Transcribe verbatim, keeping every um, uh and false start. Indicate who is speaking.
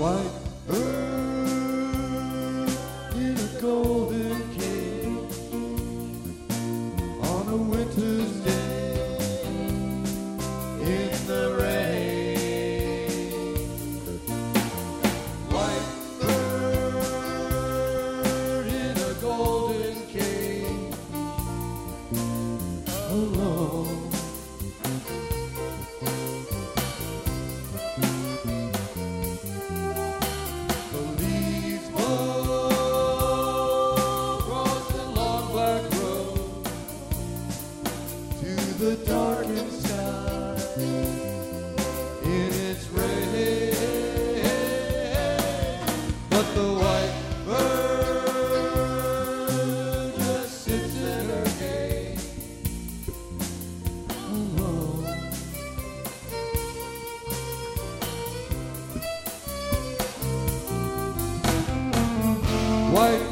Speaker 1: white bird in a golden cage on a winter's day in the rain. White bird in a golden cage alone. The darkened sky in its rain, but the white bird just sits in her cage alone. White